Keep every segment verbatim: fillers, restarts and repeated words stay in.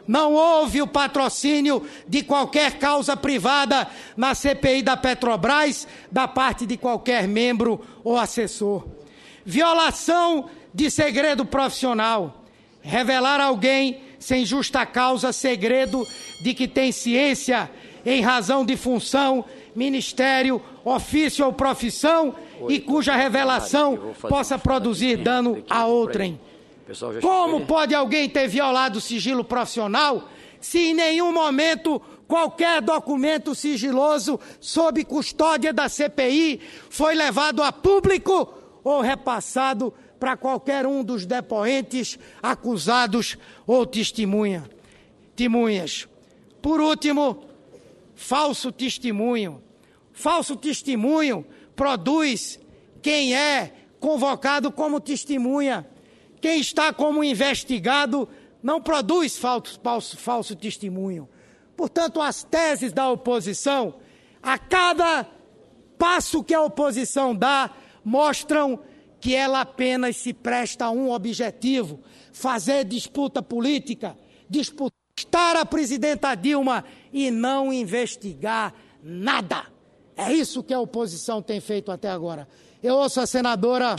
Não houve o patrocínio de qualquer causa privada na C P I da Petrobras, da parte de qualquer membro ou assessor. Violação de segredo profissional. Revelar alguém sem justa causa segredo de que tem ciência em razão de função, ministério, ofício ou profissão e cuja revelação possa produzir dano a outrem. Como pode alguém ter violado o sigilo profissional se em nenhum momento qualquer documento sigiloso sob custódia da C P I foi levado a público ou repassado para qualquer um dos depoentes, acusados ou testemunha, testemunhas? Por último, falso testemunho. Falso testemunho produz quem é convocado como testemunha. Quem está como investigado não produz falso, falso, falso testemunho. Portanto, as teses da oposição, a cada passo que a oposição dá, mostram que ela apenas se presta a um objetivo: fazer disputa política, disputar a presidenta Dilma e não investigar nada. É isso que a oposição tem feito até agora. Eu ouço a senadora...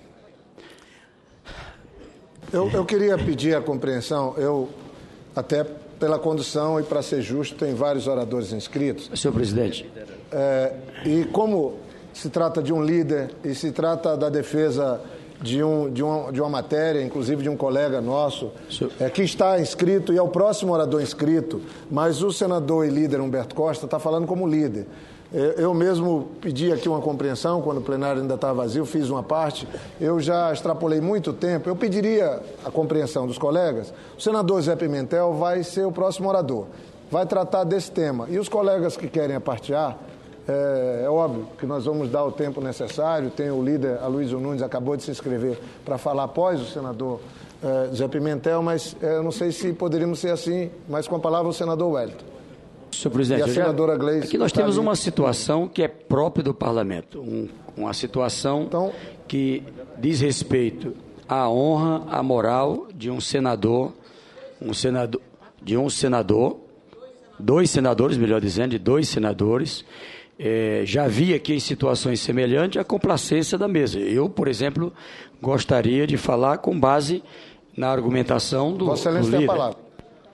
Eu, eu queria pedir a compreensão, eu, até pela condução e para ser justo, tem vários oradores inscritos. Senhor presidente. É, e como se trata de um líder e se trata da defesa de, um, de, uma, de uma matéria, inclusive de um colega nosso, é, que está inscrito e é o próximo orador inscrito, mas o senador e líder Humberto Costa está falando como líder. Eu mesmo pedi aqui uma compreensão, quando o plenário ainda estava vazio, fiz uma parte, eu já extrapolei muito tempo, eu pediria a compreensão dos colegas. O senador Zé Pimentel vai ser o próximo orador, vai tratar desse tema. E os colegas que querem apartear, é, é óbvio que nós vamos dar o tempo necessário, tem o líder Aloysio Nunes, acabou de se inscrever para falar após o senador é, Zé Pimentel, mas é, eu não sei se poderíamos ser assim, mas com a palavra o senador Wellington. Senhor presidente, e a senadora Gleice, aqui nós temos uma situação que é própria do parlamento, um, uma situação então, que diz respeito à honra, à moral de um senador, um senador, de um senador, dois senadores, melhor dizendo, de dois senadores. É, já vi aqui em situações semelhantes a complacência da mesa. Eu, por exemplo, gostaria de falar com base na argumentação do, Vossa Excelência do líder. Tem a palavra.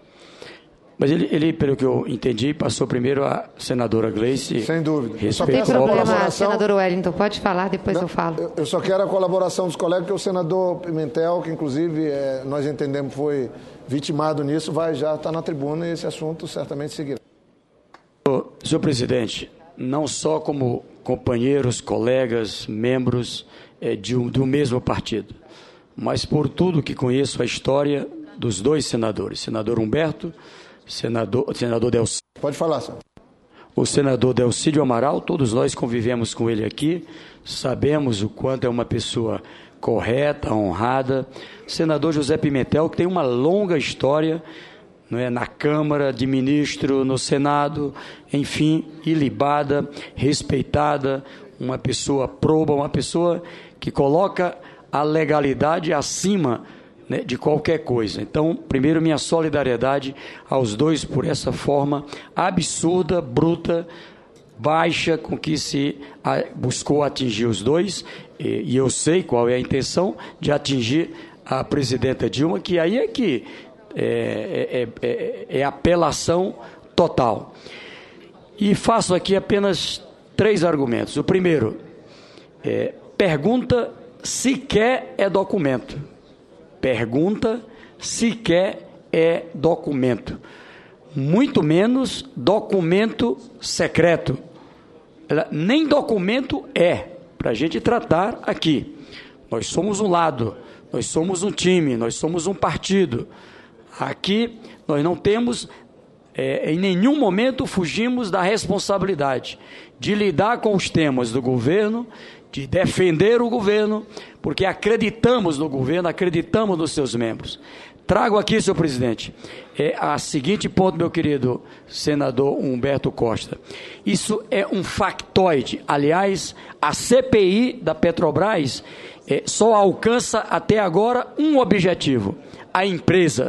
Mas ele, ele, pelo que eu entendi, passou primeiro a senadora Gleice. Sem dúvida. Não tem problema, senador Wellington, pode falar, depois Não, eu falo. Eu, eu só quero a colaboração dos colegas, que o senador Pimentel, que inclusive é, nós entendemos foi vitimado nisso, vai já estar na tribuna e esse assunto certamente seguirá. Senhor presidente, não só como companheiros, colegas, membros é, de um, do mesmo partido, mas por tudo que conheço a história dos dois senadores, senador Humberto, senador, senador Delcídio. Pode falar, senhor. O senador Delcídio Amaral, todos nós convivemos com ele aqui, sabemos o quanto é uma pessoa correta, honrada. Senador José Pimentel, que tem uma longa história, não é, na Câmara de Ministro, no Senado, enfim, ilibada, respeitada, uma pessoa proba, uma pessoa que coloca a legalidade acima, né, de qualquer coisa. Então, primeiro, minha solidariedade aos dois por essa forma absurda, bruta, baixa com que se buscou atingir os dois, e, e eu sei qual é a intenção de atingir a presidenta Dilma, que aí é que é, é, é, é apelação total. E faço aqui apenas três argumentos. O primeiro, é, pergunta sequer é documento. Pergunta sequer é documento. Muito menos documento secreto. Nem documento é, para a gente tratar aqui. Nós somos um lado, nós somos um time, nós somos um partido. Aqui nós não temos, é, em nenhum momento fugimos da responsabilidade de lidar com os temas do governo, de defender o governo, porque acreditamos no governo, acreditamos nos seus membros. Trago aqui, senhor presidente, é a seguinte ponto, meu querido senador Humberto Costa. Isso é um factoide. Aliás, a C P I da Petrobras é, só alcança até agora um objetivo: a empresa,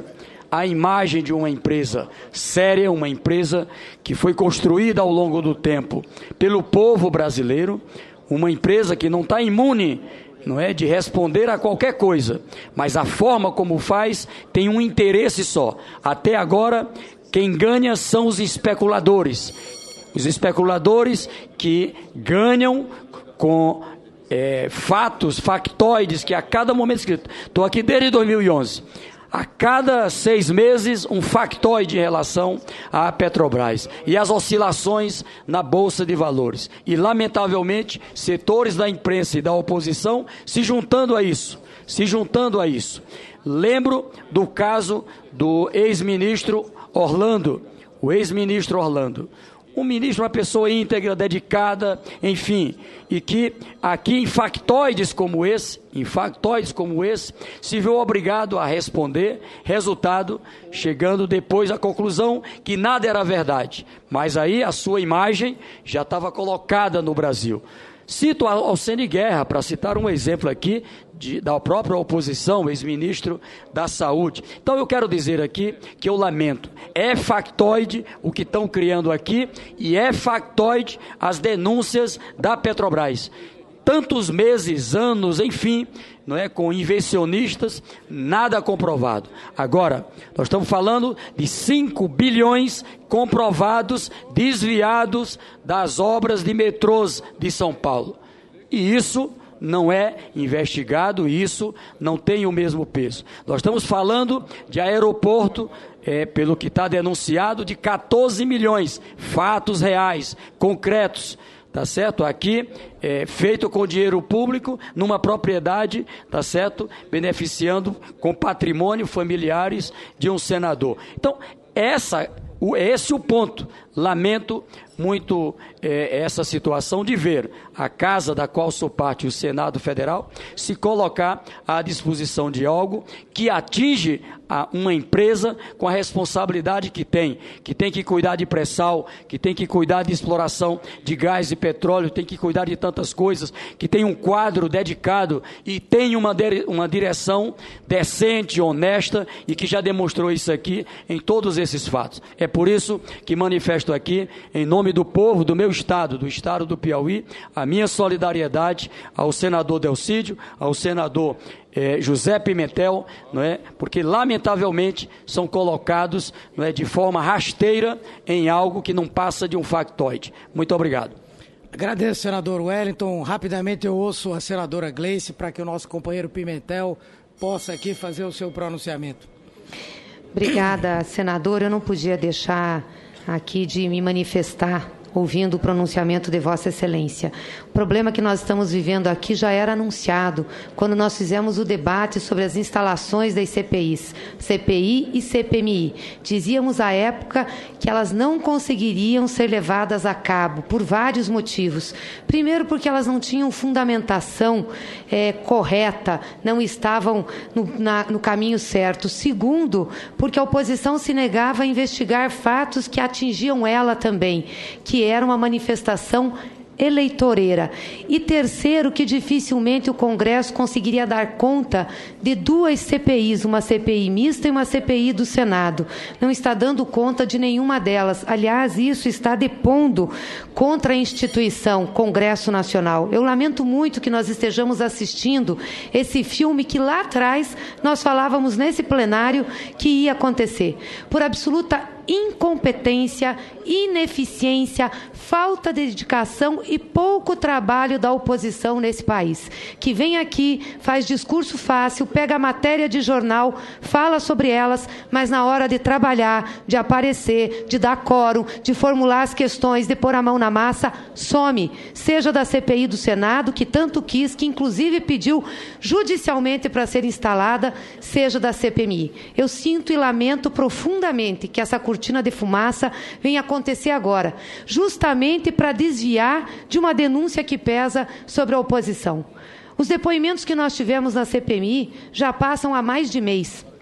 a imagem de uma empresa séria, uma empresa que foi construída ao longo do tempo pelo povo brasileiro, uma empresa que não está imune, não é, de responder a qualquer coisa, mas a forma como faz tem um interesse só. Até agora, quem ganha são os especuladores, os especuladores que ganham com é, fatos, factoides, que a cada momento escrito. Estou aqui desde dois mil e onze. A cada seis meses, um factoide em relação à Petrobras e as oscilações na Bolsa de Valores. E, lamentavelmente, setores da imprensa e da oposição se juntando a isso, se juntando a isso. Lembro do caso do ex-ministro Orlando, o ex-ministro Orlando. Um ministro, uma pessoa íntegra, dedicada, enfim, e que aqui em factoides como esse, em factoides como esse, se viu obrigado a responder, resultado, chegando depois à conclusão que nada era verdade, mas aí a sua imagem já estava colocada no Brasil. Cito Alcene Guerra, para citar um exemplo aqui, de, da própria oposição, ex-ministro da Saúde. Então eu quero dizer aqui que eu lamento, é factoide o que estão criando aqui e é factoide as denúncias da Petrobras. Tantos meses, anos, enfim, não é, com inversionistas, nada comprovado. Agora, nós estamos falando de cinco bilhões comprovados, desviados das obras de metrôs de São Paulo. E isso não é investigado, isso não tem o mesmo peso. Nós estamos falando de aeroporto, é, pelo que está denunciado, de quatorze milhões, fatos reais, concretos. Tá certo? Aqui, é, feito com dinheiro público, numa propriedade, tá certo? Beneficiando com patrimônio familiares de um senador. Então, essa, o, esse é o ponto. Lamento muito é, essa situação de ver a casa da qual sou parte, o Senado Federal, se colocar à disposição de algo que atinge a uma empresa com a responsabilidade que tem, que tem que cuidar de pré-sal, que tem que cuidar de exploração de gás e petróleo, tem que cuidar de tantas coisas, que tem um quadro dedicado e tem uma, uma direção decente, honesta e que já demonstrou isso aqui em todos esses fatos. É por isso que manifesto aqui, em nome do povo do meu estado, do estado do Piauí, a minha solidariedade ao senador Delcídio, ao senador eh, José Pimentel, não é? Porque lamentavelmente são colocados, não é, de forma rasteira em algo que não passa de um factoide. Muito obrigado. Agradeço, senador Wellington. Rapidamente eu ouço a senadora Gleice para que o nosso companheiro Pimentel possa aqui fazer o seu pronunciamento. Obrigada, senador. Eu não podia deixar aqui de me manifestar ouvindo o pronunciamento de Vossa Excelência. O problema que nós estamos vivendo aqui já era anunciado quando nós fizemos o debate sobre as instalações das C P Is, C P I e C P M I. Dizíamos à época que elas não conseguiriam ser levadas a cabo por vários motivos. Primeiro, porque elas não tinham fundamentação é, correta, não estavam no, na, no caminho certo. Segundo, porque a oposição se negava a investigar fatos que atingiam ela também, que era uma manifestação eleitoreira. E terceiro, que dificilmente o Congresso conseguiria dar conta de duas C P Is, uma C P I mista e uma C P I do Senado. Não está dando conta de nenhuma delas. Aliás, isso está depondo contra a instituição Congresso Nacional. Eu lamento muito que nós estejamos assistindo esse filme que lá atrás nós falávamos nesse plenário que ia acontecer. Por absoluta incompetência, ineficiência, falta de dedicação e pouco trabalho da oposição nesse país, que vem aqui, faz discurso fácil, pega a matéria de jornal, fala sobre elas, mas na hora de trabalhar, de aparecer, de dar quórum, de formular as questões, de pôr a mão na massa, some. Seja da C P I do Senado, que tanto quis, que inclusive pediu judicialmente para ser instalada, seja da C P M I. Eu sinto e lamento profundamente que essa cortina de fumaça venha acontecer agora, justamente para desviar de uma denúncia que pesa sobre a oposição. Os depoimentos que nós tivemos na C P M I já passam há mais de mês.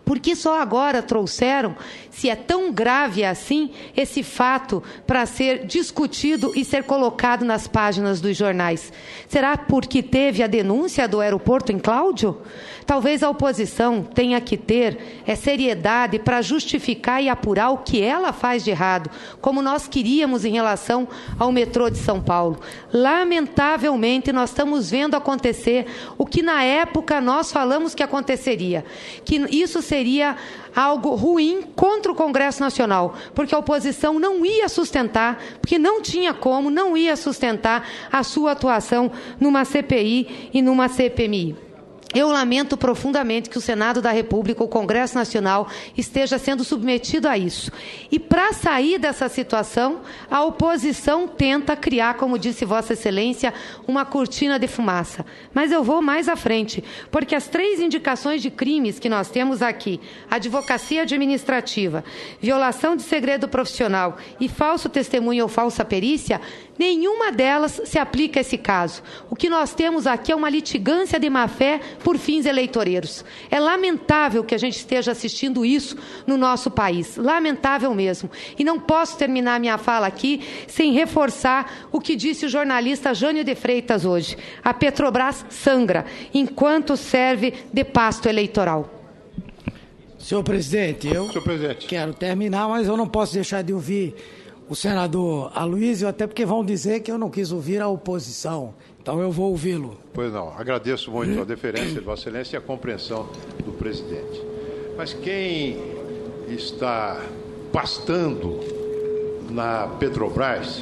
Por que só agora trouxeram, se é tão grave assim, esse fato para ser discutido e ser colocado nas páginas dos jornais? Será porque teve a denúncia do aeroporto em Cláudio? Talvez a oposição tenha que ter é, seriedade para justificar e apurar o que ela faz de errado, como nós queríamos em relação ao metrô de São Paulo. Lamentavelmente, nós estamos vendo acontecer o que na época nós falamos que aconteceria, que isso seria algo ruim contra o Congresso Nacional, porque a oposição não ia sustentar, porque não tinha como, não ia sustentar a sua atuação numa C P I e numa C P M I. Eu lamento profundamente que o Senado da República, o Congresso Nacional, esteja sendo submetido a isso. E para sair dessa situação, a oposição tenta criar, como disse Vossa Excelência, uma cortina de fumaça. Mas eu vou mais à frente, porque as três indicações de crimes que nós temos aqui, advocacia administrativa, violação de segredo profissional e falso testemunho ou falsa perícia, nenhuma delas se aplica a esse caso. O que nós temos aqui é uma litigância de má-fé por fins eleitoreiros. É lamentável que a gente esteja assistindo isso no nosso país. Lamentável mesmo. E não posso terminar minha fala aqui sem reforçar o que disse o jornalista Jânio de Freitas hoje. A Petrobras sangra enquanto serve de pasto eleitoral. Senhor presidente, eu Senhor presidente. quero terminar, mas eu não posso deixar de ouvir o senador Aloysio, até porque vão dizer que eu não quis ouvir a oposição. Então eu vou ouvi-lo. Pois não, agradeço muito a deferência de Vossa Excelência e a compreensão do presidente. Mas quem está pastando na Petrobras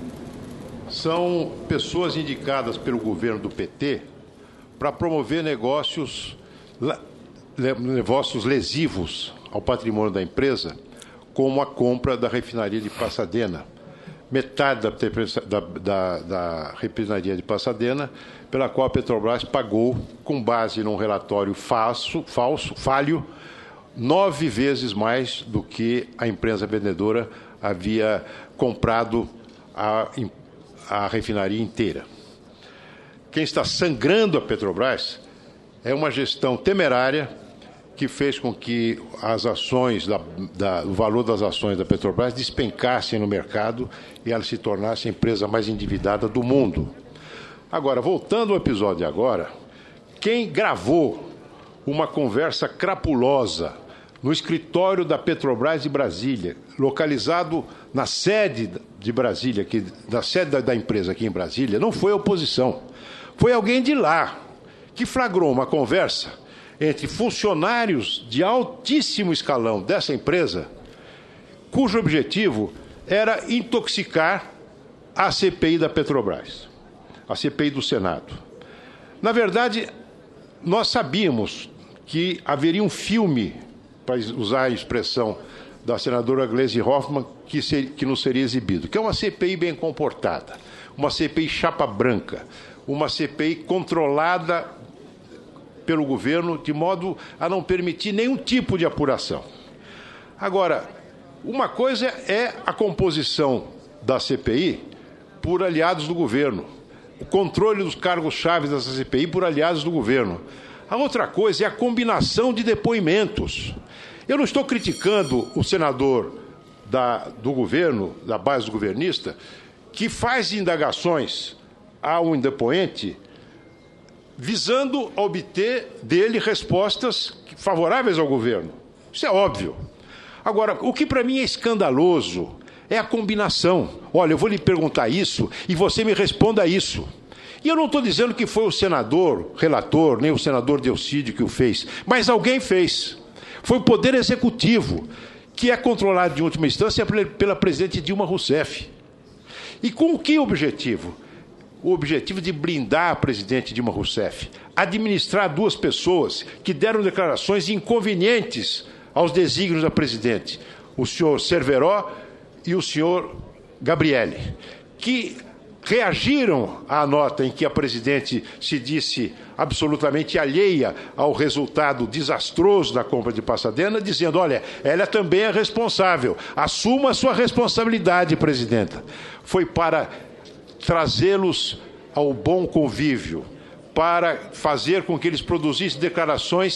são pessoas indicadas pelo governo do P T para promover negócios, negócios lesivos ao patrimônio da empresa, como a compra da refinaria de Pasadena, metade da, da, da, da refinaria de Pasadena, pela qual a Petrobras pagou, com base num relatório falso, falso, falho, nove vezes mais do que a empresa vendedora havia comprado a, a refinaria inteira. Quem está sangrando a Petrobras é uma gestão temerária que fez com que as ações, da, da, o valor das ações da Petrobras despencassem no mercado e ela se tornasse a empresa mais endividada do mundo. Agora, voltando ao episódio de agora, quem gravou uma conversa crapulosa no escritório da Petrobras de Brasília, localizado na sede de Brasília, aqui, na sede da, da empresa aqui em Brasília, não foi a oposição, foi alguém de lá que flagrou uma conversa entre funcionários de altíssimo escalão dessa empresa, cujo objetivo era intoxicar a C P I da Petrobras, a C P I do Senado. Na verdade, nós sabíamos que haveria um filme, para usar a expressão da senadora Gleisi Hoffmann, que, ser, que nos seria exibido, que é uma C P I bem comportada, uma C P I chapa branca, uma C P I controlada pelo governo, de modo a não permitir nenhum tipo de apuração. Agora, uma coisa é a composição da C P I por aliados do governo, o controle dos cargos-chave dessa C P I por aliados do governo. A outra coisa é a combinação de depoimentos. Eu não estou criticando o senador da, do governo, da base governista, que faz indagações a um depoente visando obter dele respostas favoráveis ao governo. Isso é óbvio. Agora, o que para mim é escandaloso é a combinação. Olha, eu vou lhe perguntar isso e você me responda isso. E eu não estou dizendo que foi o senador, relator, nem o senador Delcídio que o fez, mas alguém fez. Foi o Poder Executivo, que é controlado de última instância pela presidente Dilma Rousseff. E com que objetivo? O objetivo de blindar a presidente Dilma Rousseff, administrar duas pessoas que deram declarações inconvenientes aos desígnios da presidente, o senhor Cerveró e o senhor Gabrielli, que reagiram à nota em que a presidente se disse absolutamente alheia ao resultado desastroso da compra de Pasadena, dizendo, olha, ela também é responsável, assuma a sua responsabilidade, presidenta. Foi para trazê-los ao bom convívio, para fazer com que eles produzissem declarações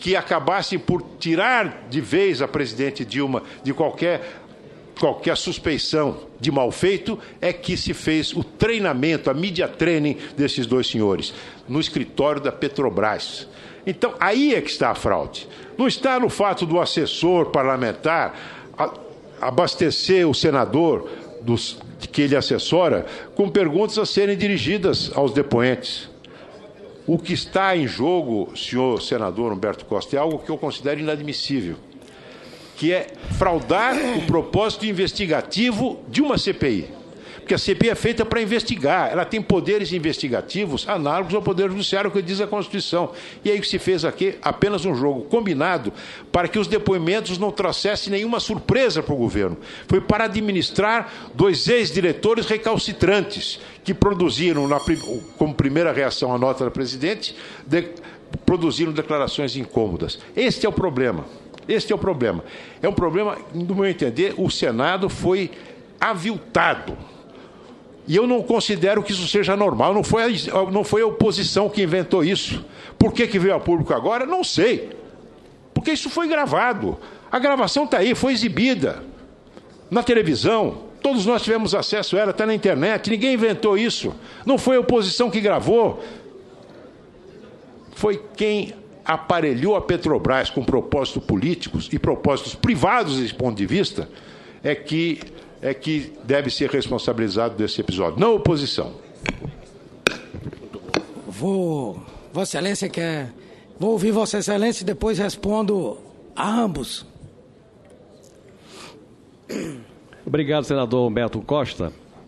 que acabassem por tirar de vez a presidente Dilma de qualquer, qualquer suspeição de mal feito, é que se fez o treinamento, a media training desses dois senhores, no escritório da Petrobras. Então, aí é que está a fraude. Não está no fato do assessor parlamentar abastecer o senador dos, que ele assessora com perguntas a serem dirigidas aos depoentes. O que está em jogo, senhor senador Humberto Costa, é algo que eu considero inadmissível, que é fraudar o propósito investigativo de uma C P I. Porque a C P I é feita para investigar, ela tem poderes investigativos análogos ao Poder Judiciário, que diz a Constituição. E aí o que se fez aqui, apenas um jogo combinado para que os depoimentos não trouxessem nenhuma surpresa para o governo. Foi para administrar dois ex-diretores recalcitrantes, que produziram, na, como primeira reação à nota da presidente, de, produziram declarações incômodas. Este é o problema. Este é o problema. É um problema, no meu entender, o Senado foi aviltado. E eu não considero que isso seja normal. Não foi a, não foi a oposição que inventou isso. Por que que veio a público agora? Não sei. Porque isso foi gravado. A gravação está aí, foi exibida na televisão. Todos nós tivemos acesso a ela, está na internet. Ninguém inventou isso. Não foi a oposição que gravou. Foi quem aparelhou a Petrobras com propósitos políticos e propósitos privados desse ponto de vista, é que, é que deve ser responsabilizado desse episódio, não a oposição. Vou, Vossa Excelência quer... Vou ouvir Vossa Excelência e depois respondo a ambos. Obrigado, senador Humberto Costa.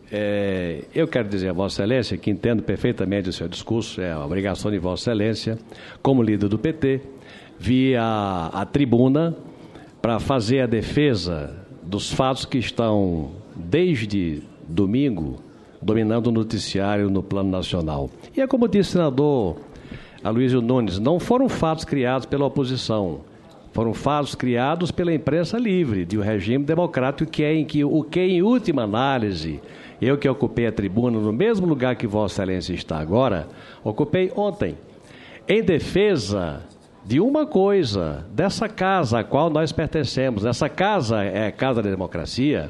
É, eu quero dizer a Vossa Excelência que entendo perfeitamente o seu discurso, é a obrigação de Vossa Excelência, como líder do P T, vir à, à tribuna para fazer a defesa dos fatos que estão, desde domingo, dominando o noticiário no plano nacional. E é como disse o senador Aloysio Nunes, não foram fatos criados pela oposição, foram fatos criados pela imprensa livre, de um regime democrático, que é em que, o que, em última análise, eu que ocupei a tribuna no mesmo lugar que Vossa Excelência está agora, ocupei ontem, em defesa de uma coisa, dessa casa a qual nós pertencemos. Essa casa é a Casa da Democracia,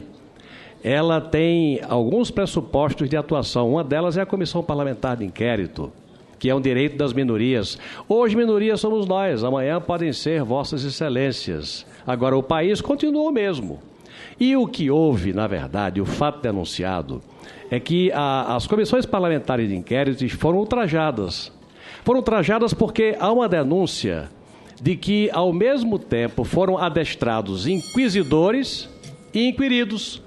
ela tem alguns pressupostos de atuação. Uma delas é a Comissão Parlamentar de Inquérito, que é um direito das minorias. Hoje, minorias somos nós, amanhã podem ser Vossas Excelências. Agora, o país continua o mesmo. E o que houve, na verdade, o fato denunciado, é que a, as comissões parlamentares de inquérito foram ultrajadas. Foram ultrajadas porque há uma denúncia de que, ao mesmo tempo, foram adestrados inquisidores e inquiridos,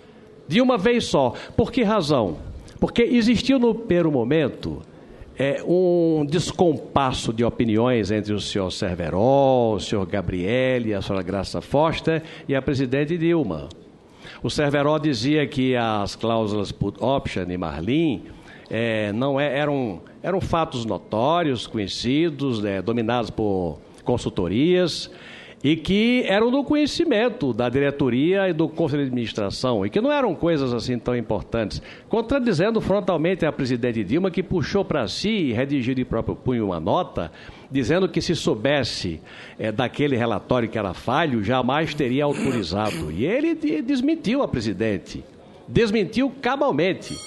de uma vez só. Por que razão? Porque existiu, no primeiro momento, é, um descompasso de opiniões entre o senhor Cerveró, o senhor Gabrielli, a senhora Graça Foster e a presidente Dilma. O Cerveró dizia que as cláusulas put option e Marlim é, não é, eram, eram fatos notórios, conhecidos, é, dominados por consultorias, e que eram do conhecimento da diretoria e do Conselho de Administração, e que não eram coisas assim tão importantes, contradizendo frontalmente a presidente Dilma, que puxou para si e redigiu de próprio punho uma nota, dizendo que se soubesse é, daquele relatório que era falho, jamais teria autorizado. E ele desmentiu a presidente, desmentiu cabalmente.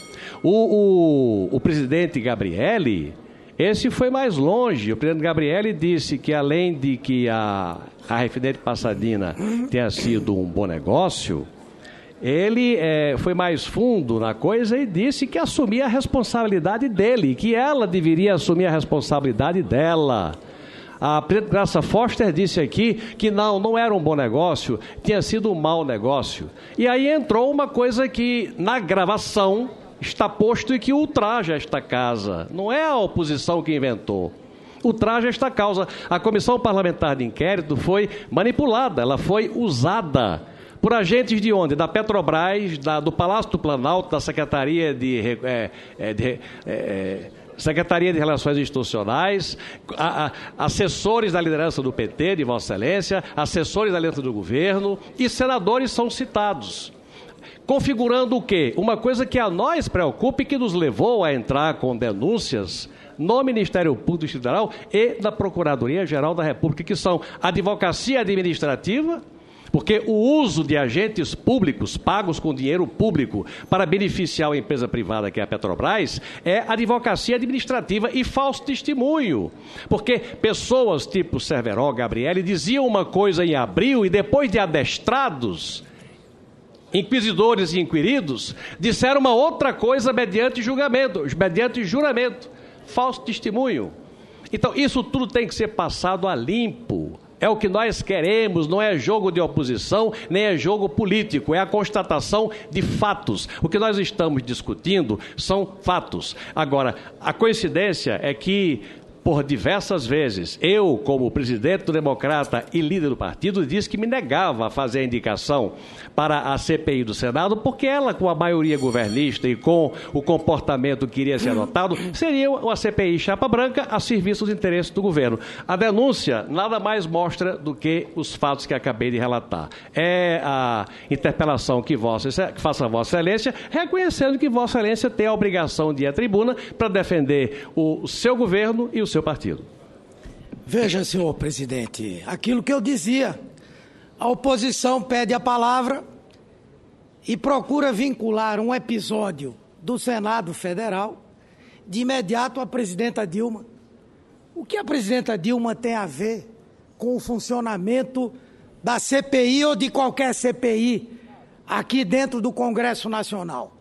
O, o, o presidente Gabrielli, esse foi mais longe. O presidente Gabrielli disse que, além de que a, a refinaria de Pasadena tenha sido um bom negócio, ele é, foi mais fundo na coisa e disse que assumia a responsabilidade dele, que ela deveria assumir a responsabilidade dela. A presidente Graça Foster disse aqui que não, não era um bom negócio, tinha sido um mau negócio. E aí entrou uma coisa que, na gravação, está posto e que ultraja esta casa. Não é a oposição que inventou. Ultraja esta causa. A Comissão Parlamentar de Inquérito foi manipulada, ela foi usada por agentes de onde? Da Petrobras, da, do Palácio do Planalto, da Secretaria de, é, é, de é, Secretaria de Relações Institucionais, a, a, assessores da liderança do P T, de Vossa Excelência, assessores da liderança do governo, e senadores são citados. Configurando o quê? Uma coisa que a nós preocupa e que nos levou a entrar com denúncias no Ministério Público Federal e na Procuradoria-Geral da República, que são advocacia administrativa, porque o uso de agentes públicos pagos com dinheiro público para beneficiar a empresa privada, que é a Petrobras, é advocacia administrativa e falso testemunho. Porque pessoas tipo Cerveró, Gabriele, diziam uma coisa em abril e depois de adestrados, inquisidores e inquiridos, disseram uma outra coisa mediante julgamento, mediante juramento. Falso testemunho. Então, isso tudo tem que ser passado a limpo. É o que nós queremos, não é jogo de oposição, nem é jogo político, é a constatação de fatos. O que nós estamos discutindo são fatos. Agora, a coincidência é que, por diversas vezes, eu, como presidente do Democrata e líder do partido, disse que me negava a fazer a indicação para a C P I do Senado, porque ela, com a maioria governista e com o comportamento que iria ser adotado, seria uma C P I chapa branca a serviço dos interesses do governo. A denúncia nada mais mostra do que os fatos que acabei de relatar. É a interpelação que, vossa, que faça a Vossa Excelência, reconhecendo que Vossa Excelência tem a obrigação de ir à tribuna para defender o seu governo e o seu partido. Veja, senhor presidente, aquilo que eu dizia, a oposição pede a palavra e procura vincular um episódio do Senado Federal de imediato à presidenta Dilma. O que a presidenta Dilma tem a ver com o funcionamento da C P I ou de qualquer C P I aqui dentro do Congresso Nacional?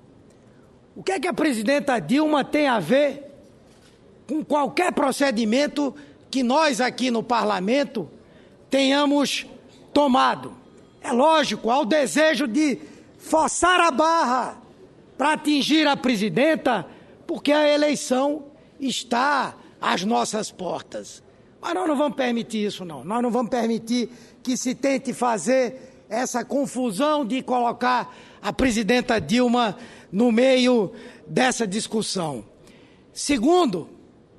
O que é que a presidenta Dilma tem a ver com qualquer procedimento que nós aqui no Parlamento tenhamos tomado? É lógico, há o desejo de forçar a barra para atingir a presidenta, porque a eleição está às nossas portas. Mas nós não vamos permitir isso, não. Nós não vamos permitir que se tente fazer essa confusão de colocar a presidenta Dilma no meio dessa discussão. Segundo,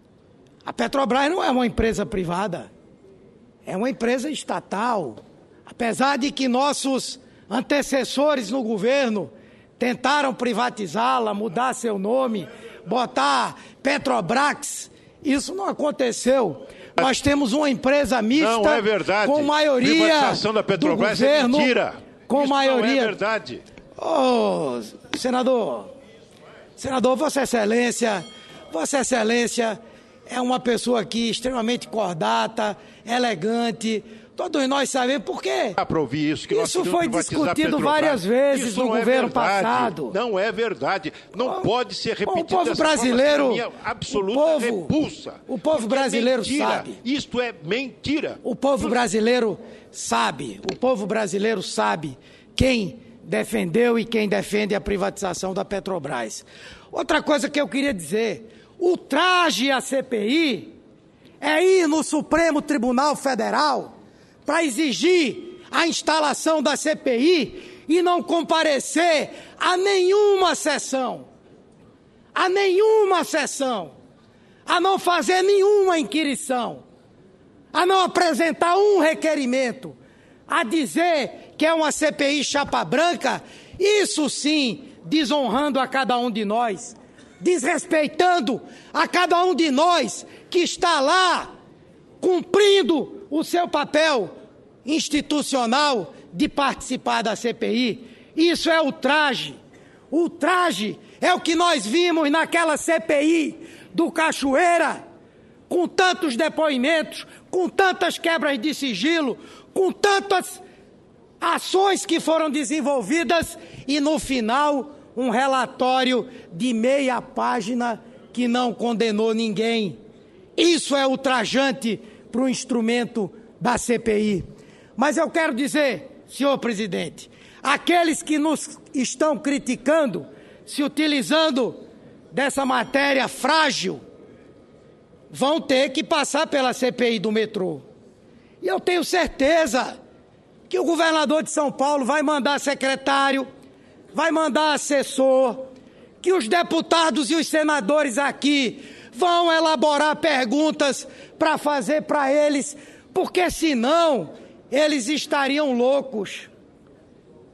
a Petrobras não é uma empresa privada, é uma empresa estatal. Apesar de que nossos antecessores no governo tentaram privatizá-la, mudar seu nome, botar Petrobras, isso não aconteceu. Nós temos uma empresa mista, não é verdade, com maioria privatização da Petrobras do governo, é mentira. Com isso maioria. Não é verdade. Ô, senador, senador, Vossa Excelência, Vossa Excelência é uma pessoa aqui extremamente cordata, elegante. Todos nós sabemos por quê. Dá para ouvir isso, que nós isso foi discutido várias vezes isso no governo é passado. Não é verdade. Não oh, pode ser repetido. O povo brasileiro, minha absoluta o povo, repulsa. O povo brasileiro é sabe. Isto é mentira. O povo brasileiro sabe. O povo brasileiro sabe quem defendeu e quem defende a privatização da Petrobras. Outra coisa que eu queria dizer. O traje à C P I é ir no Supremo Tribunal Federal para exigir a instalação da C P I e não comparecer a nenhuma sessão, a nenhuma sessão, a não fazer nenhuma inquirição, a não apresentar um requerimento, a dizer que é uma C P I chapa branca, isso sim, desonrando a cada um de nós, desrespeitando a cada um de nós que está lá cumprindo o seu papel institucional de participar da C P I. Isso é ultraje. Ultraje é o que nós vimos naquela C P I do Cachoeira, com tantos depoimentos, com tantas quebras de sigilo, com tantas ações que foram desenvolvidas e no final um relatório de meia página que não condenou ninguém. Isso é ultrajante para o instrumento da C P I. Mas eu quero dizer, senhor presidente, aqueles que nos estão criticando, se utilizando dessa matéria frágil, vão ter que passar pela C P I do metrô. E eu tenho certeza que o governador de São Paulo vai mandar secretário, vai mandar assessor, que os deputados e os senadores aqui vão elaborar perguntas para fazer para eles, porque senão eles estariam loucos.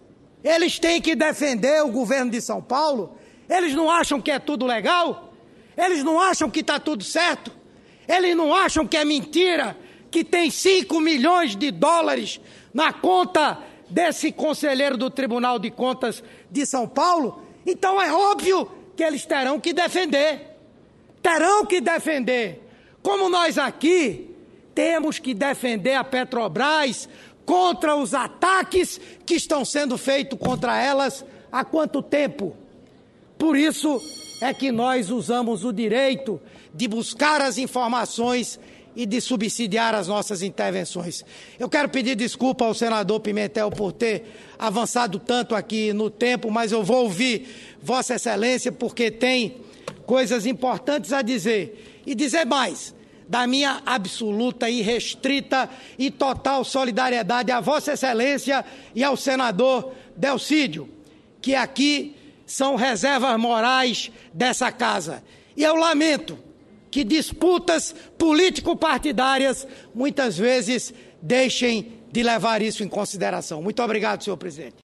Eles têm que defender o governo de São Paulo? Eles não acham que é tudo legal? Eles não acham que está tudo certo? Eles não acham que é mentira que tem cinco milhões de dólares na conta desse conselheiro do Tribunal de Contas de São Paulo? Então é óbvio que eles terão que defender. Terão que defender. Como nós aqui temos que defender a Petrobras contra os ataques que estão sendo feitos contra elas há quanto tempo? Por isso é que nós usamos o direito de buscar as informações e de subsidiar as nossas intervenções. Eu quero pedir desculpa ao senador Pimentel por ter avançado tanto aqui no tempo, mas eu vou ouvir Vossa Excelência porque tem coisas importantes a dizer. E dizer mais, da minha absoluta e restrita e total solidariedade a Vossa Excelência e ao senador Delcídio, que aqui são reservas morais dessa casa. E eu lamento que disputas político-partidárias muitas vezes deixem de levar isso em consideração. Muito obrigado, senhor presidente.